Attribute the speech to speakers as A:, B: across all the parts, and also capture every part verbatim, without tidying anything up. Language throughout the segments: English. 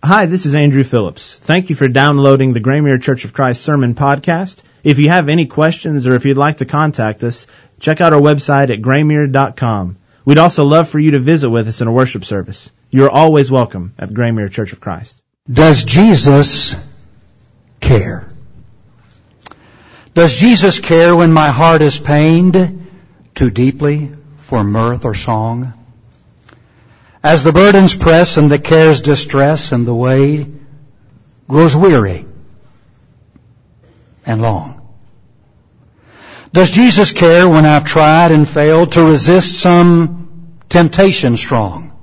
A: Hi, this is Andrew Phillips. Thank you for downloading the Graymere Church of Christ Sermon Podcast. If you have any questions or if you'd like to contact us, check out our website at graymere dot com. We'd also love for you to visit with us in a worship service. You are always welcome at Graymere Church of Christ.
B: Does Jesus care? Does Jesus care when my heart is pained too deeply for mirth or song? As the burdens press and the cares distress and the way grows weary and long. Does Jesus care when I've tried and failed to resist some temptation strong?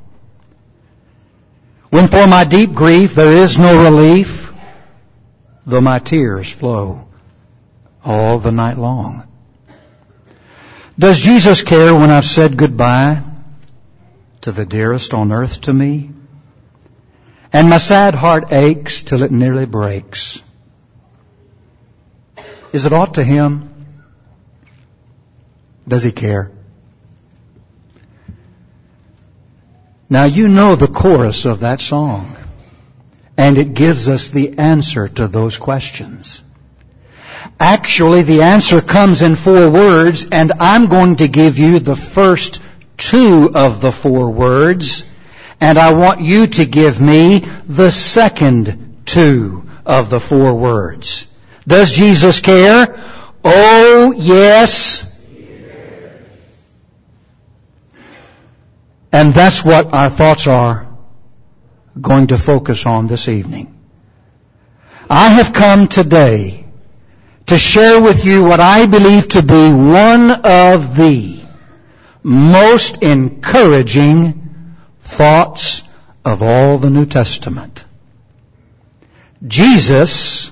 B: When for my deep grief there is no relief, though my tears flow all the night long? Does Jesus care when I've said goodbye to the dearest on earth to me, and my sad heart aches till it nearly breaks? Is it aught to Him? Does He care? Now you know the chorus of that song, and it gives us the answer to those questions. Actually, the answer comes in four words, and I'm going to give you the first two of the four words, and I want you to give me the second two of the four words. Does Jesus care? Oh, yes. And that's what our thoughts are going to focus on this evening. I have come today to share with you what I believe to be one of the most encouraging thoughts of all the New Testament. Jesus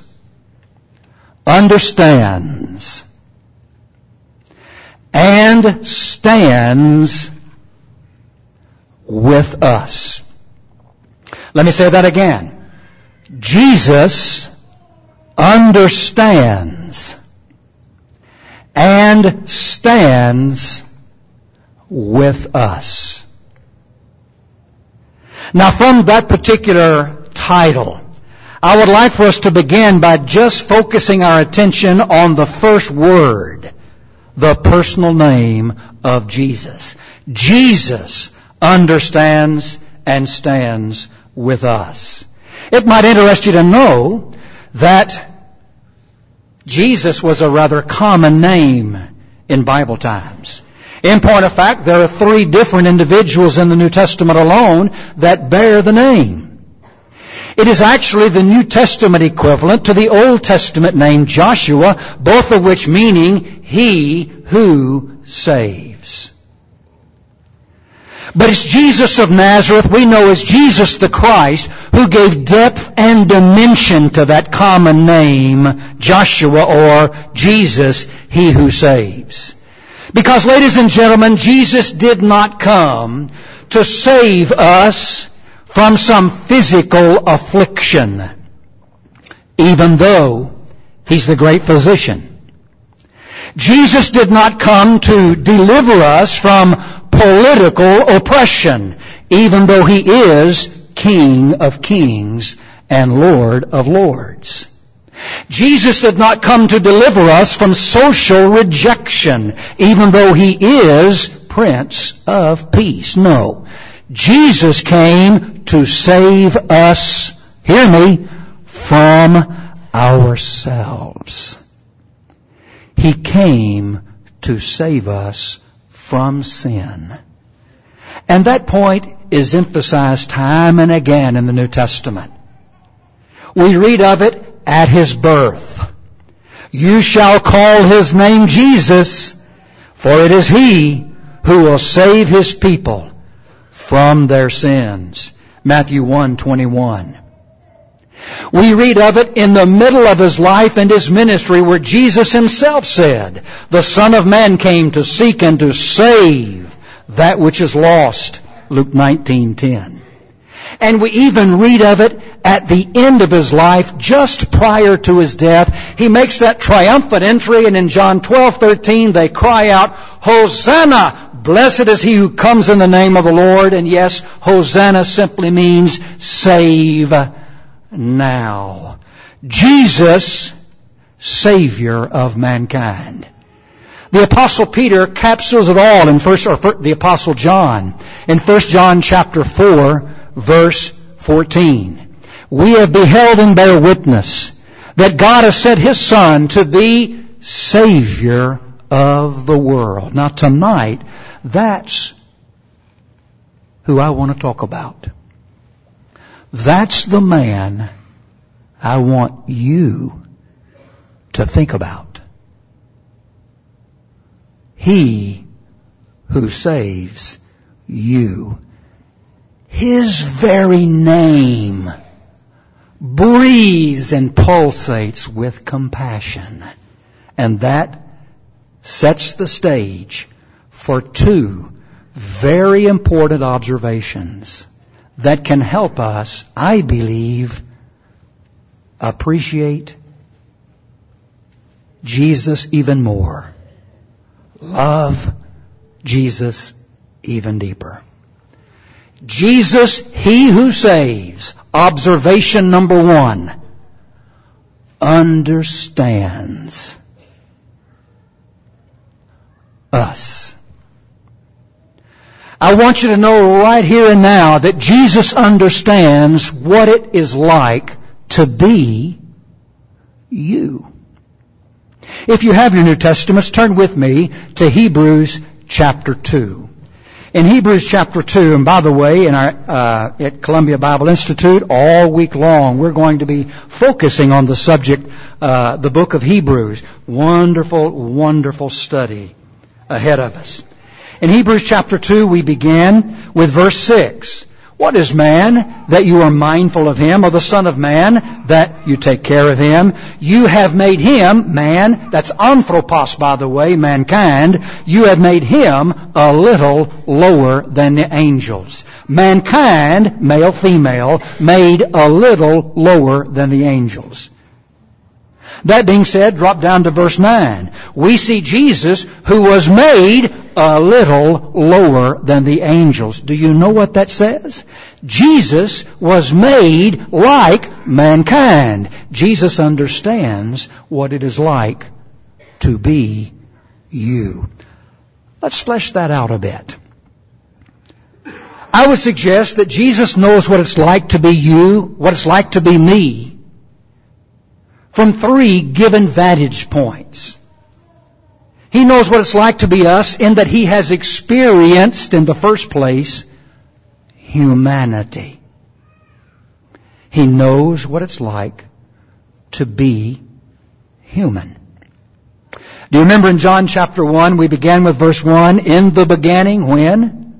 B: understands and stands with us. Let me say that again. Jesus understands and stands with us. Now, from that particular title, I would like for us to begin by just focusing our attention on the first word, the personal name of Jesus. Jesus understands and stands with us. It might interest you to know that Jesus was a rather common name in Bible times. In point of fact, there are three different individuals in the New Testament alone that bear the name. It is actually the New Testament equivalent to the Old Testament name Joshua, both of which meaning He who saves. But it's Jesus of Nazareth, we know as Jesus the Christ, who gave depth and dimension to that common name, Joshua, or Jesus, He who saves. Because, ladies and gentlemen, Jesus did not come to save us from some physical affliction, even though He's the great physician. Jesus did not come to deliver us from political oppression, even though He is King of kings and Lord of lords. Jesus did not come to deliver us from social rejection, even though He is Prince of Peace. No. Jesus came to save us, hear me, from ourselves. He came to save us from sin. And that point is emphasized time and again in the New Testament. We read of it at His birth. You shall call His name Jesus, for it is He who will save His people from their sins. Matthew one twenty-one. We read of it in the middle of His life and His ministry, where Jesus Himself said, the Son of Man came to seek and to save that which is lost. Luke nineteen ten. And we even read of it at the end of His life, just prior to His death. He makes that triumphant entry, and in John twelve thirteen they cry out, Hosanna! Blessed is he who comes in the name of the Lord. And yes, Hosanna simply means save now. Jesus, Savior of mankind. The Apostle Peter capsules it all in first, or the Apostle John, in First John chapter four, verse fourteen. We have beheld and bear witness that God has sent His Son to be Savior of the world. Now tonight, that's who I want to talk about. That's the man I want you to think about. He who saves you. His very name breathes and pulsates with compassion. And that sets the stage for two very important observations that can help us, I believe, appreciate Jesus even more. Love Jesus even deeper. Jesus, He who saves, observation number one, understands us. I want you to know right here and now that Jesus understands what it is like to be you. If you have your New Testaments, turn with me to Hebrews chapter two. In Hebrews chapter two, and by the way, in our uh, at Columbia Bible Institute, all week long, we're going to be focusing on the subject, uh, the book of Hebrews. Wonderful, wonderful study ahead of us. In Hebrews chapter two, we begin with verse six. What is man that you are mindful of him, or the Son of Man that you take care of him? You have made him, man, that's anthropos, by the way, mankind, you have made him a little lower than the angels. Mankind, male, female, made a little lower than the angels. That being said, drop down to verse nine. We see Jesus who was made a little lower than the angels. Do you know what that says? Jesus was made like mankind. Jesus understands what it is like to be you. Let's flesh that out a bit. I would suggest that Jesus knows what it's like to be you, what it's like to be me, from three given vantage points. He knows what it's like to be us in that He has experienced, in the first place, humanity. He knows what it's like to be human. Do you remember in John chapter one, we began with verse one, in the beginning, when?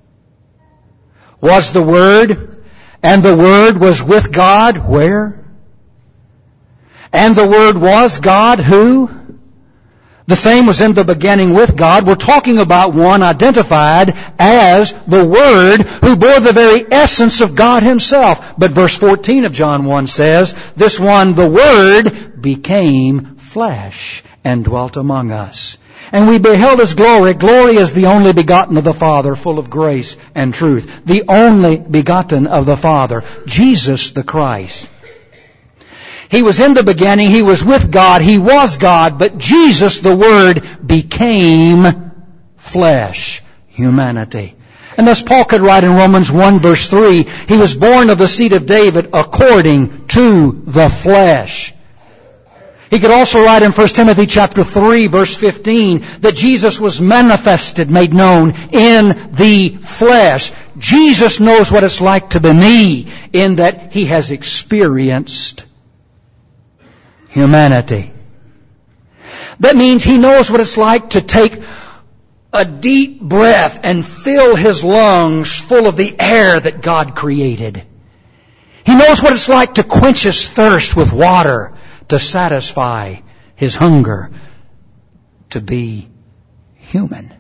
B: Was the Word, and the Word was with God, where? And the Word was God, who? The same was in the beginning with God. We're talking about one identified as the Word who bore the very essence of God Himself. But verse fourteen of John one says, this one, the Word, became flesh and dwelt among us. And we beheld His glory. Glory is the only begotten of the Father, full of grace and truth. The only begotten of the Father, Jesus the Christ. He was in the beginning, He was with God, He was God, but Jesus, the Word, became flesh, humanity. And thus Paul could write in Romans one verse three, He was born of the seed of David according to the flesh. He could also write in First Timothy chapter three verse fifteen that Jesus was manifested, made known in the flesh. Jesus knows what it's like to be me in that He has experienced humanity. That means He knows what it's like to take a deep breath and fill His lungs full of the air that God created. He knows what it's like to quench His thirst with water, to satisfy His hunger, to be human.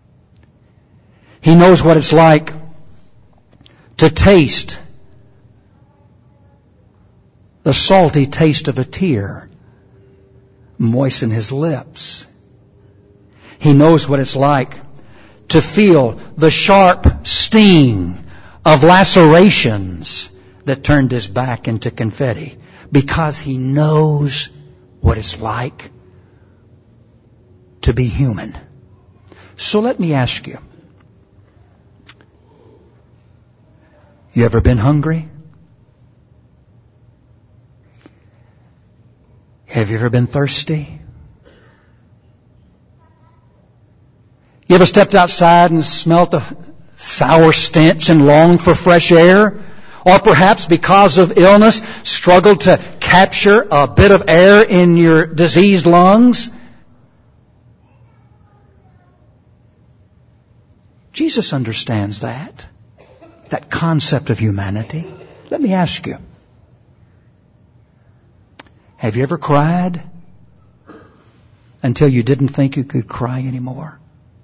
B: He knows what it's like to taste the salty taste of a tear, moisten His lips. He knows what it's like to feel the sharp sting of lacerations that turned his back into confetti, because he knows what it's like to be human. So let me ask you, you ever been hungry? Have you ever been thirsty? You ever stepped outside and smelt a sour stench and longed for fresh air? Or perhaps because of illness, struggled to capture a bit of air in your diseased lungs? Jesus understands that, that concept of humanity. Let me ask you, have you ever cried until you didn't think you could cry anymore?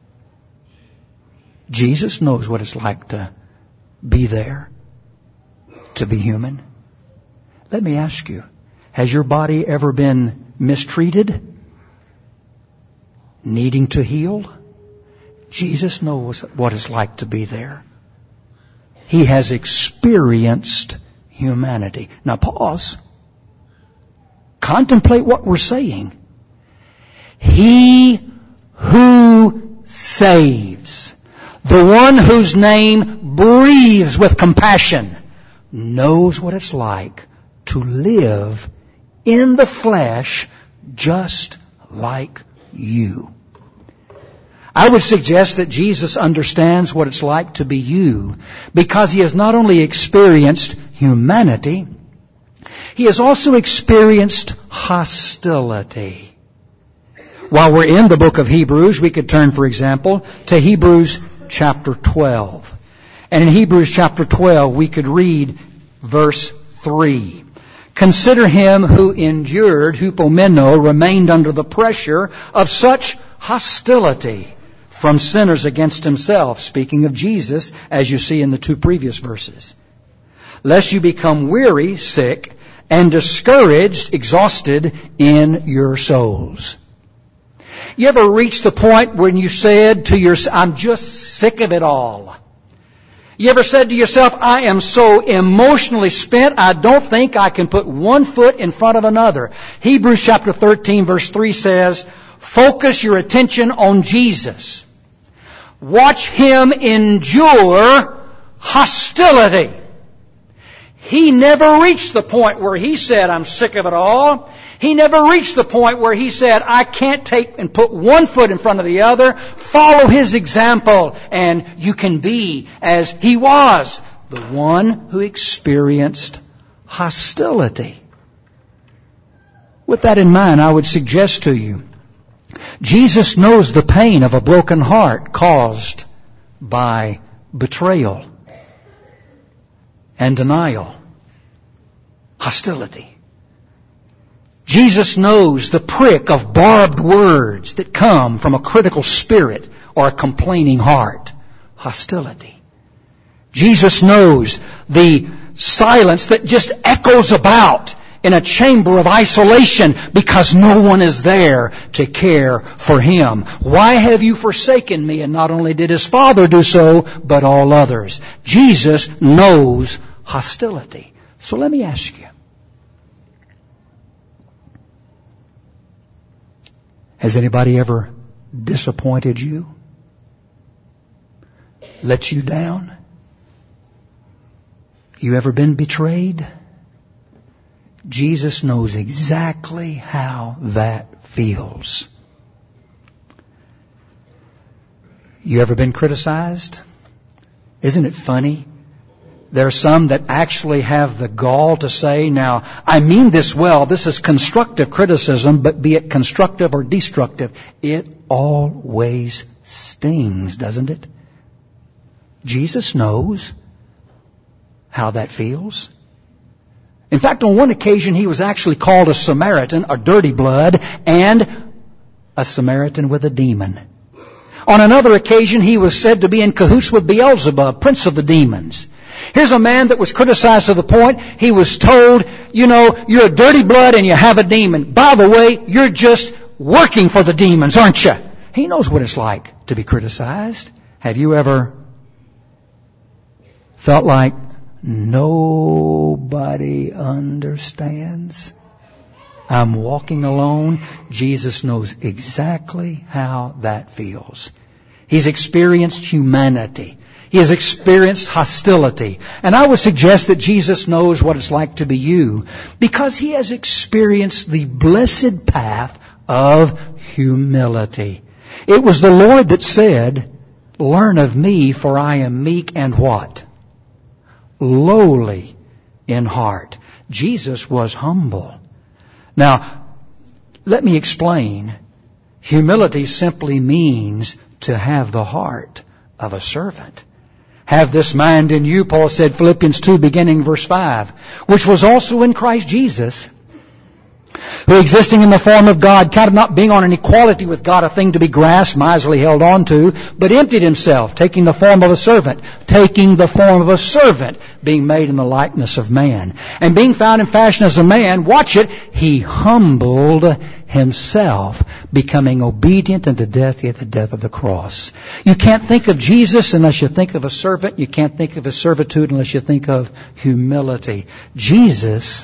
B: Jesus knows what it's like to be there, to be human. Let me ask you, has your body ever been mistreated, needing to heal? Jesus knows what it's like to be there. He has experienced humanity. Now pause. Contemplate what we're saying. He who saves, the one whose name breathes with compassion, knows what it's like to live in the flesh just like you. I would suggest that Jesus understands what it's like to be you, because he has not only experienced humanity, he has also experienced hostility. While we're in the book of Hebrews, we could turn, for example, to Hebrews chapter twelve. And in Hebrews chapter twelve, we could read verse three. Consider him who endured, hupomeno, remained under the pressure of such hostility from sinners against himself, speaking of Jesus, as you see in the two previous verses. Lest you become weary, sick, and discouraged, exhausted in your souls. You ever reached the point when you said to yourself, I'm just sick of it all? You ever said to yourself, I am so emotionally spent, I don't think I can put one foot in front of another? Hebrews chapter thirteen verse three says, focus your attention on Jesus. Watch him endure hostility. He never reached the point where he said, I'm sick of it all. He never reached the point where he said, I can't take and put one foot in front of the other. Follow his example, and you can be as he was, the one who experienced hostility. With that in mind, I would suggest to you, Jesus knows the pain of a broken heart caused by betrayal and denial, hostility. Jesus knows the prick of barbed words that come from a critical spirit or a complaining heart, hostility. Jesus knows the silence that just echoes about in a chamber of isolation because no one is there to care for him. Why have you forsaken me? And not only did his Father do so, but all others. Jesus knows hostility. So let me ask you, has anybody ever disappointed you? Let you down? You ever been betrayed? Jesus knows exactly how that feels. You ever been criticized? Isn't it funny? There are some that actually have the gall to say, now, I mean this well, this is constructive criticism, but be it constructive or destructive, it always stings, doesn't it? Jesus knows how that feels. In fact, on one occasion, he was actually called a Samaritan, a dirty blood, and a Samaritan with a demon. On another occasion, he was said to be in cahoots with Beelzebub, prince of the demons. Here's a man that was criticized to the point he was told, you know, you're a dirty blood and you have a demon. By the way, you're just working for the demons, aren't you? He knows what it's like to be criticized. Have you ever felt like nobody understands? I'm walking alone. Jesus knows exactly how that feels. He's experienced humanity. He has experienced hostility. And I would suggest that Jesus knows what it's like to be you because He has experienced the blessed path of humility. It was the Lord that said, "Learn of me, for I am meek and" what? Lowly in heart. Jesus was humble. Now, let me explain. Humility simply means to have the heart of a servant. Have this mind in you, Paul said, Philippians two, beginning verse five, which was also in Christ Jesus, who existing in the form of God, counted not being on an equality with God a thing to be grasped, miserly held on to, but emptied Himself, taking the form of a servant, taking the form of a servant, being made in the likeness of man. And being found in fashion as a man, watch it, He humbled Himself, becoming obedient unto death, yet the death of the cross. You can't think of Jesus unless you think of a servant. You can't think of His servitude unless you think of humility. Jesus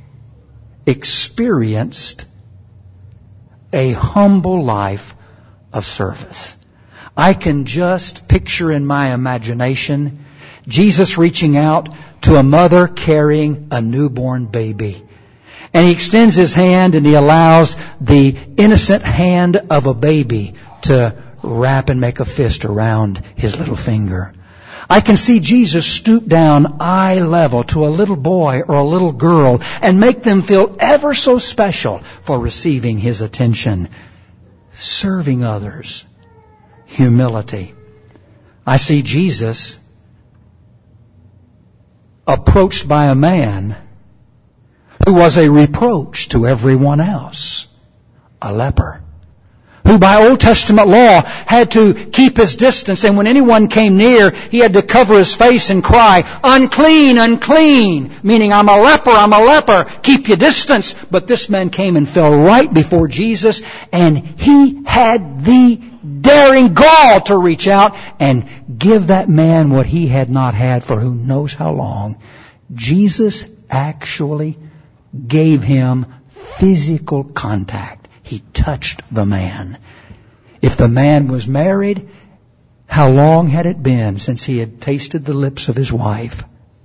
B: experienced a humble life of service. I can just picture in my imagination Jesus reaching out to a mother carrying a newborn baby. And He extends His hand and He allows the innocent hand of a baby to wrap and make a fist around His little finger. I can see Jesus stoop down eye level to a little boy or a little girl and make them feel ever so special for receiving His attention. Serving others. Humility. I see Jesus approached by a man who was a reproach to everyone else. A leper. Who by Old Testament law had to keep his distance, and when anyone came near, he had to cover his face and cry, "Unclean, unclean," meaning, "I'm a leper, I'm a leper, keep your distance." But this man came and fell right before Jesus, and He had the daring gall to reach out and give that man what he had not had for who knows how long. Jesus actually gave him physical contact. He touched the man. If the man was married, how long had it been since he had tasted the lips of his wife?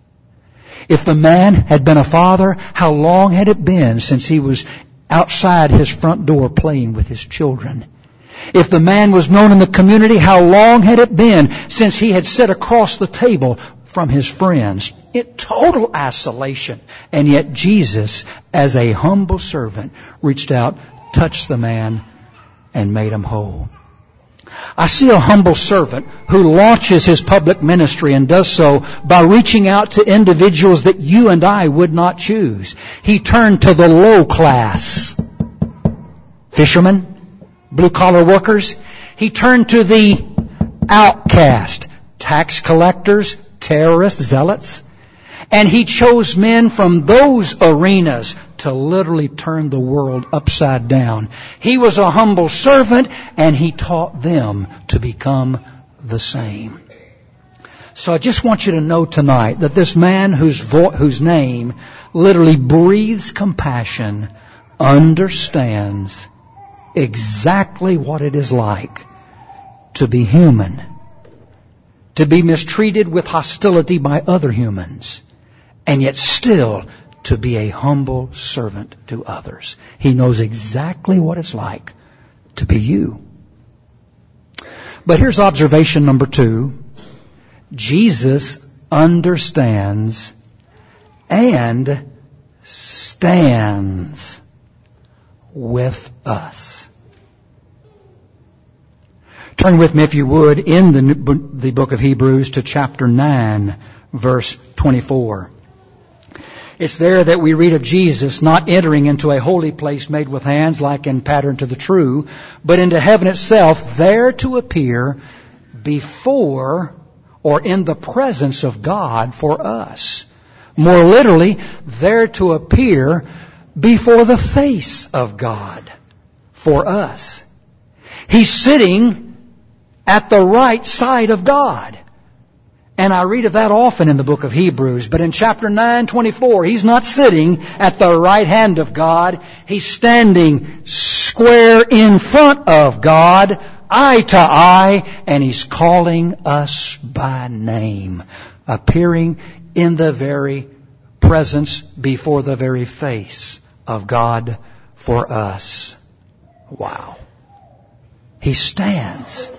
B: If the man had been a father, how long had it been since he was outside his front door playing with his children? If the man was known in the community, how long had it been since he had sat across the table from his friends in total isolation? And yet Jesus, as a humble servant, reached out, touched the man, and made him whole. I see a humble servant who launches his public ministry and does so by reaching out to individuals that you and I would not choose. He turned to the low class. Fishermen, blue-collar workers. He turned to the outcast, tax collectors, terrorists, zealots. And He chose men from those arenas to literally turn the world upside down. He was a humble servant, and He taught them to become the same. So I just want you to know tonight that this man whose vo- whose name literally breathes compassion understands exactly what it is like to be human, to be mistreated with hostility by other humans, and yet still to be a humble servant to others. He knows exactly what it's like to be you. But here's observation number two. Jesus understands and stands with us. Turn with me, if you would, in the, the book of Hebrews to chapter nine, verse twenty-four. It's there that we read of Jesus not entering into a holy place made with hands like in pattern to the true, but into heaven itself, there to appear before or in the presence of God for us. More literally, there to appear before the face of God for us. He's sitting at the right side of God. And I read of that often in the book of Hebrews. But in chapter nine twenty-four, He's not sitting at the right hand of God. He's standing square in front of God, eye to eye, and He's calling us by name, appearing in the very presence, before the very face of God for us. Wow. He stands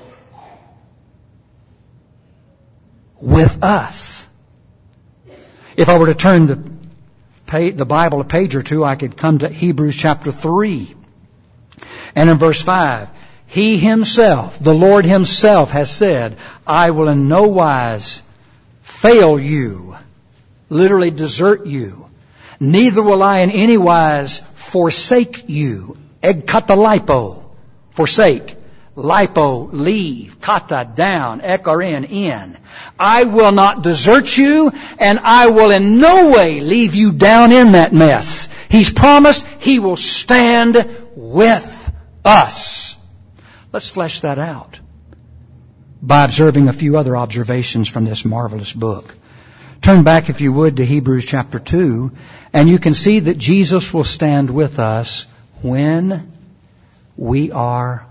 B: with us. If I were to turn the page, the Bible a page or two, I could come to Hebrews chapter three. And in verse five, He Himself, the Lord Himself has said, I will in no wise fail you, literally desert you. Neither will I in any wise forsake you. Egkatalipo, forsake. Lipo, leave. Kata, down. Ekarin, in. I will not desert you, and I will in no way leave you down in that mess. He's promised He will stand with us. Let's flesh that out by observing a few other observations from this marvelous book. Turn back, if you would, to Hebrews chapter two, and you can see that Jesus will stand with us when we are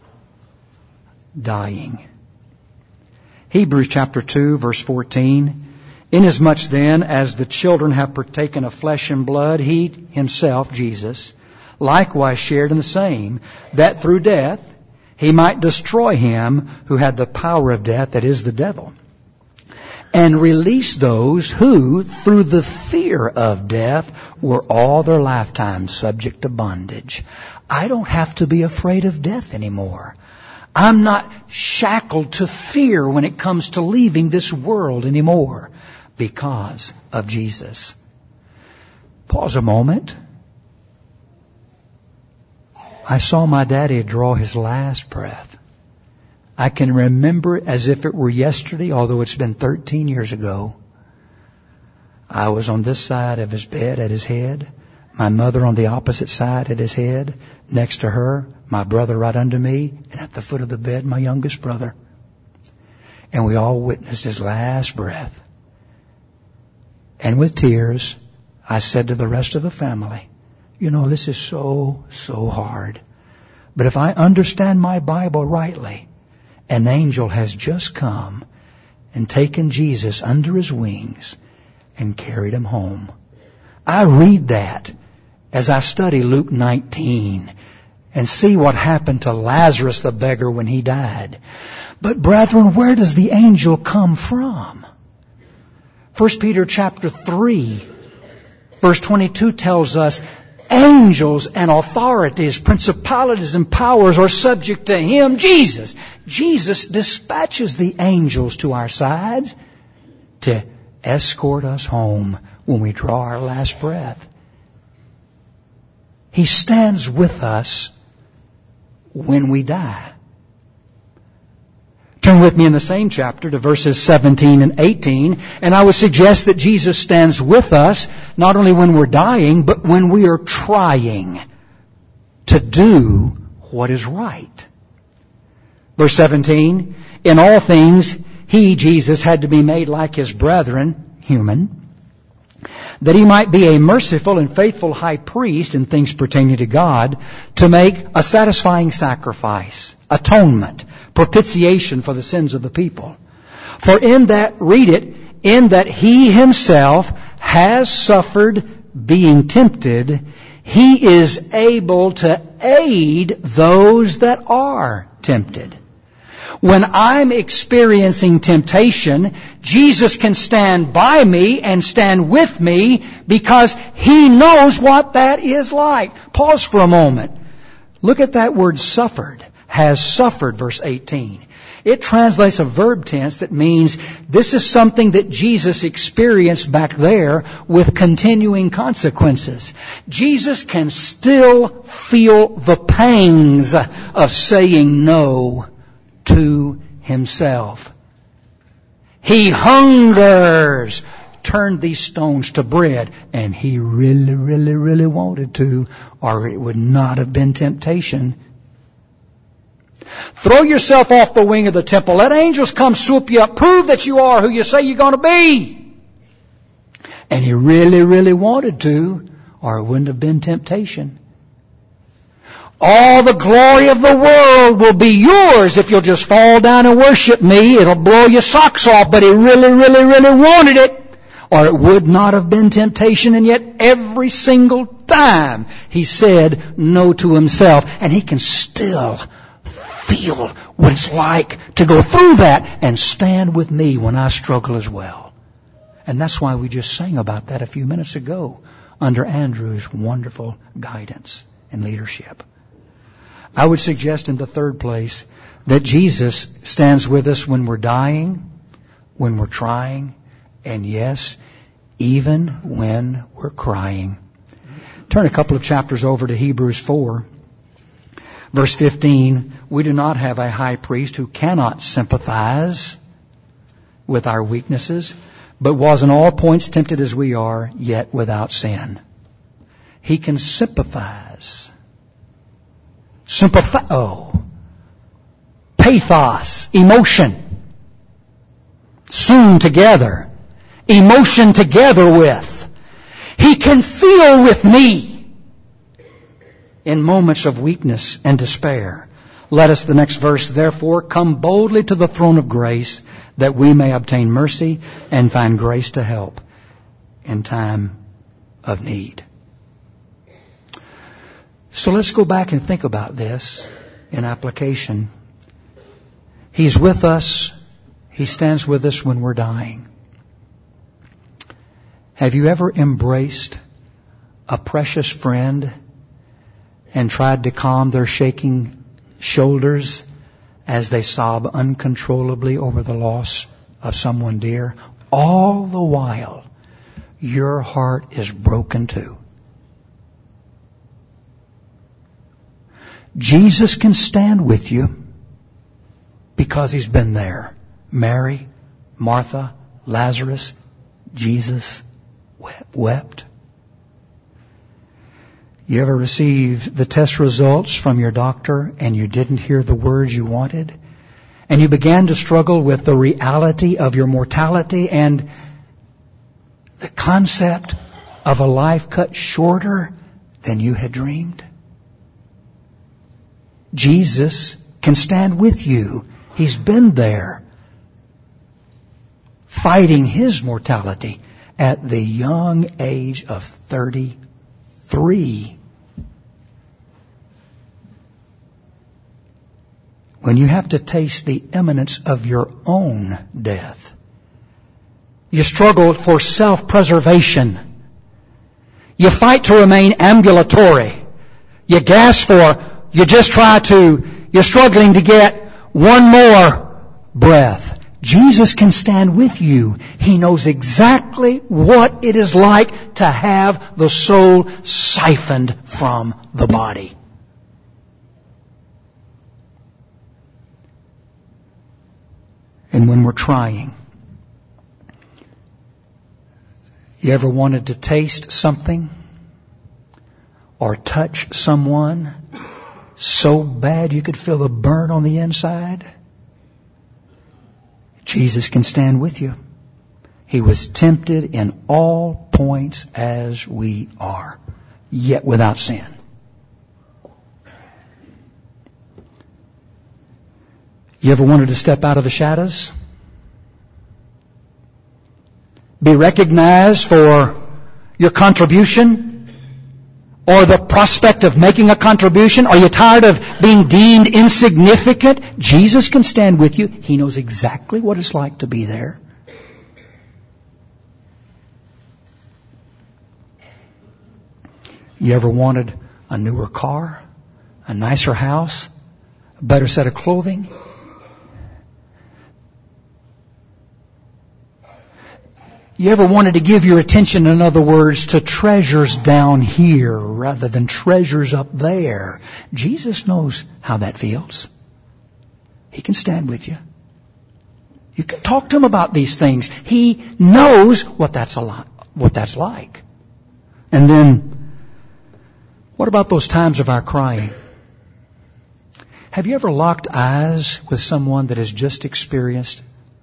B: dying. Hebrews chapter two, verse fourteen. Inasmuch then as the children have partaken of flesh and blood, He Himself, Jesus, likewise shared in the same, that through death He might destroy him who had the power of death, that is, the devil, and release those who, through the fear of death, were all their lifetime subject to bondage. I don't have to be afraid of death anymore. I'm not shackled to fear when it comes to leaving this world anymore because of Jesus. Pause a moment. I saw my daddy draw his last breath. I can remember it as if it were yesterday, although it's been thirteen years ago. I was on this side of his bed at his head. My mother on the opposite side at his head. Next to her, my brother right under me. And at the foot of the bed, my youngest brother. And we all witnessed his last breath. And with tears, I said to the rest of the family, you know, this is so, so hard. But if I understand my Bible rightly, an angel has just come and taken Jesus under his wings and carried him home. I read that as I study Luke nineteen and see what happened to Lazarus the beggar when he died. But brethren, where does the angel come from? First Peter chapter three, verse twenty-two tells us angels and authorities, principalities and powers are subject to Him, Jesus. Jesus dispatches the angels to our sides to escort us home when we draw our last breath. He stands with us when we die. Turn with me in the same chapter to verses seventeen and eighteen, and I would suggest that Jesus stands with us not only when we're dying, but when we are trying to do what is right. Verse seventeen, in all things He, Jesus, had to be made like His brethren, human, that He might be a merciful and faithful high priest in things pertaining to God, to make a satisfying sacrifice, atonement, propitiation for the sins of the people. For in that, read it, in that He Himself has suffered being tempted, He is able to aid those that are tempted. When I'm experiencing temptation, Jesus can stand by me and stand with me because He knows what that is like. Pause for a moment. Look at that word suffered. Has suffered, verse eighteen. It translates a verb tense that means this is something that Jesus experienced back there with continuing consequences. Jesus can still feel the pangs of saying no to Himself. He hungers. Turn these stones to bread. And He really, really, really wanted to, or it would not have been temptation. Throw yourself off the wing of the temple. Let angels come swoop you up. Prove that you are who you say you're going to be. And he really, really wanted to, or it wouldn't have been temptation. All the glory of the world will be yours if you'll just fall down and worship me. It'll blow your socks off, but he really, really, really wanted it. Or it would not have been temptation, and yet every single time he said no to himself. And he can still feel what it's like to go through that and stand with me when I struggle as well. And that's why we just sang about that a few minutes ago under Andrew's wonderful guidance and leadership. I would suggest in the third place that Jesus stands with us when we're dying, when we're trying, and yes, even when we're crying. Turn a couple of chapters over to Hebrews four. Verse fifteen, we do not have a high priest who cannot sympathize with our weaknesses, but was in all points tempted as we are, yet without sin. He can sympathize. Sympathize. Oh. Pathos. Emotion. Soon together. Emotion together with. He can feel with me in moments of weakness and despair. Let us, the next verse, therefore, come boldly to the throne of grace that we may obtain mercy and find grace to help in time of need. So let's go back and think about this in application. He's with us. He stands with us when we're dying. Have you ever embraced a precious friend and tried to calm their shaking shoulders as they sob uncontrollably over the loss of someone dear? All the while, your heart is broken too. Jesus can stand with you because He's been there. Mary, Martha, Lazarus, Jesus wept. You ever received the test results from your doctor and you didn't hear the words you wanted? And you began to struggle with the reality of your mortality and the concept of a life cut shorter than you had dreamed? Jesus can stand with you. He's been there fighting His mortality at the young age of thirty-three. When you have to taste the imminence of your own death, you struggle for self-preservation. You fight to remain ambulatory. You gasp for, you just try to, you're struggling to get one more breath. Jesus can stand with you. He knows exactly what it is like to have the soul siphoned from the body. And when we're trying, you ever wanted to taste something or touch someone so bad you could feel the burn on the inside? Jesus can stand with you. He was tempted in all points as we are, yet without sin. You ever wanted to step out of the shadows? Be recognized for your contribution? Or the prospect of making a contribution? Are you tired of being deemed insignificant? Jesus can stand with you. He knows exactly what it's like to be there. You ever wanted a newer car, a nicer house, a better set of clothing? You ever wanted to give your attention, in other words, to treasures down here rather than treasures up there? Jesus knows how that feels. He can stand with you. You can talk to Him about these things. He knows what that's a lot, what that's like. And then, what about those times of our crying? Have you ever locked eyes with someone that has just experienced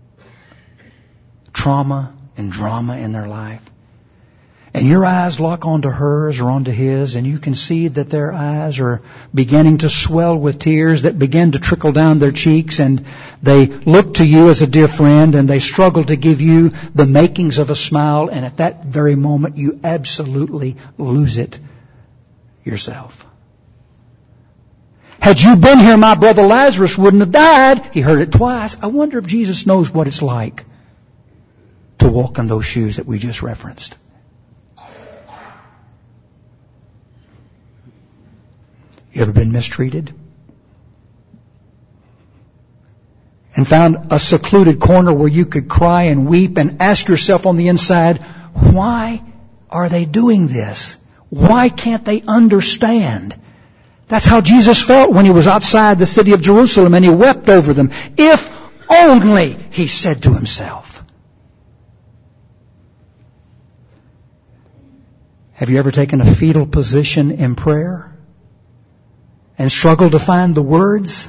B: trauma and drama in their life? And your eyes lock onto hers or onto his, and you can see that their eyes are beginning to swell with tears that begin to trickle down their cheeks, and they look to you as a dear friend, and they struggle to give you the makings of a smile, and at that very moment you absolutely lose it yourself. Had you been here, my brother Lazarus wouldn't have died. He heard it twice. I wonder if Jesus knows what it's like to walk in those shoes that we just referenced. You ever been mistreated? And found a secluded corner where you could cry and weep and ask yourself on the inside, why are they doing this? Why can't they understand? That's how Jesus felt when he was outside the city of Jerusalem and he wept over them. If only, he said to himself. Have you ever taken a fetal position in prayer and struggled to find the words?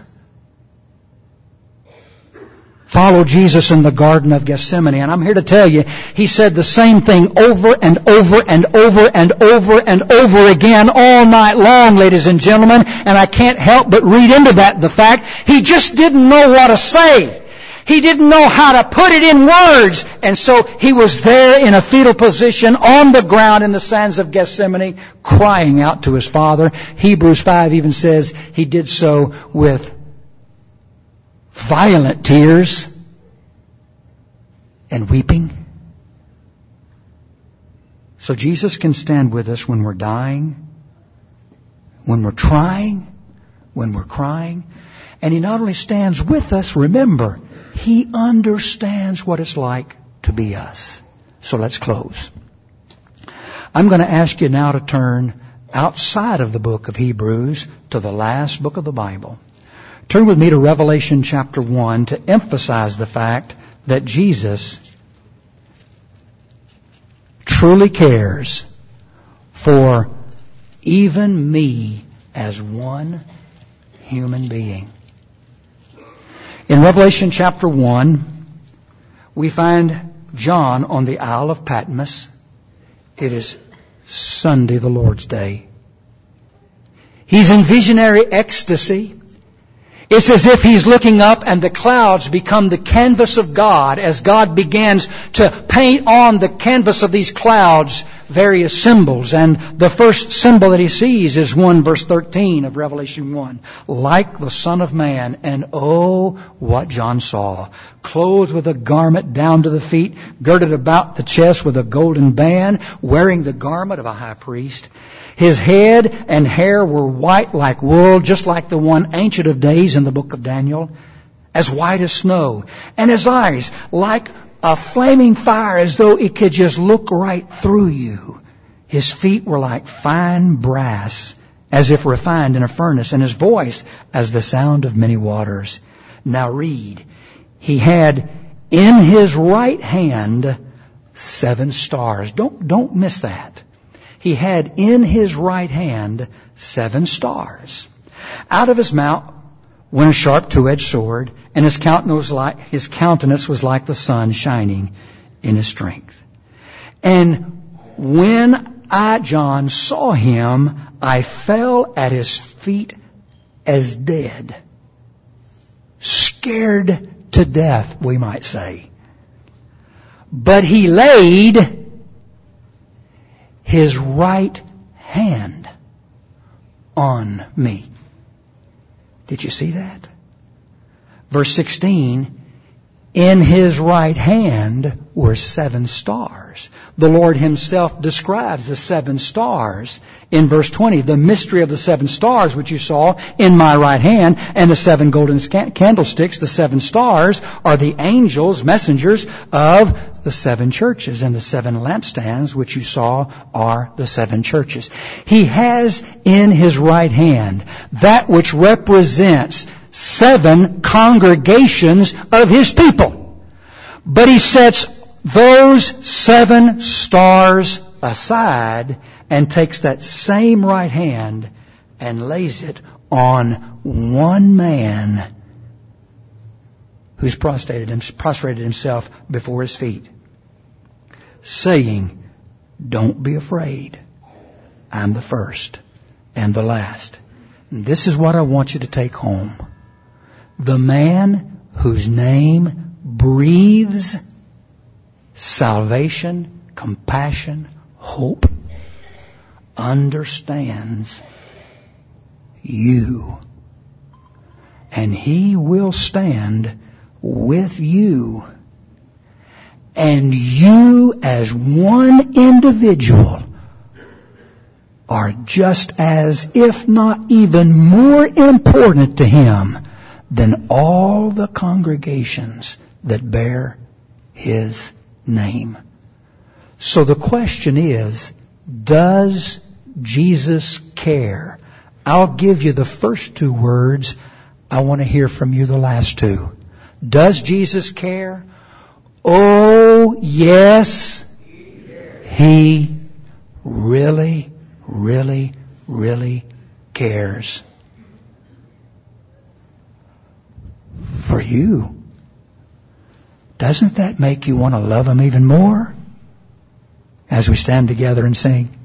B: Follow Jesus in the Garden of Gethsemane. And I'm here to tell you, he said the same thing over and over and over and over and over again all night long, ladies and gentlemen. And I can't help but read into that the fact he just didn't know what to say. He didn't know how to put it in words. And so he was there in a fetal position on the ground in the sands of Gethsemane, crying out to his Father. Hebrews five even says he did so with violent tears and weeping. So Jesus can stand with us when we're dying, when we're trying, when we're crying. And he not only stands with us, remember, he understands what it's like to be us. So let's close. I'm going to ask you now to turn outside of the book of Hebrews to the last book of the Bible. Turn with me to Revelation chapter one to emphasize the fact that Jesus truly cares for even me as one human being. In Revelation chapter one, we find John on the Isle of Patmos. It is Sunday, the Lord's Day. He's in visionary ecstasy. It's as if he's looking up and the clouds become the canvas of God as God begins to paint on the canvas of these clouds various symbols. And the first symbol that he sees is one verse thirteen of Revelation one. Like the Son of Man. And oh, what John saw. Clothed with a garment down to the feet, girded about the chest with a golden band, wearing the garment of a high priest. His head and hair were white like wool, just like the one Ancient of Days in the book of Daniel, as white as snow. And his eyes like a flaming fire, as though it could just look right through you. His feet were like fine brass, as if refined in a furnace, and his voice as the sound of many waters. Now read. He had in his right hand seven stars. Don't, don't miss that. He had in his right hand seven stars. Out of his mouth went a sharp two-edged sword, and his countenance was like, his countenance was like the sun shining in his strength. And when I, John, saw him, I fell at his feet as dead. Scared to death, we might say. But he laid his right hand on me. Did you see that? Verse sixteen, in his right hand were seven stars. The Lord himself describes the seven stars in verse twenty. The mystery of the seven stars, which you saw in my right hand, and the seven golden candlesticks, the seven stars, are the angels, messengers of the seven churches. And the seven lampstands, which you saw, are the seven churches. He has in his right hand that which represents seven congregations of his people. But he sets those seven stars aside and takes that same right hand and lays it on one man who's prostrated, prostrated himself before his feet, saying, don't be afraid. I'm the first and the last. And this is what I want you to take home. The man whose name breathes salvation, compassion, hope, understands you. And he will stand with you. And you as one individual are just as, if not even more important to him than all the congregations that bear his name. So the question is, does Jesus care? I'll give you the first two words. I want to hear from you the last two. Does Jesus care? Oh, yes, he really, really, really cares for you. Doesn't that make you want to love him even more? As we stand together and sing.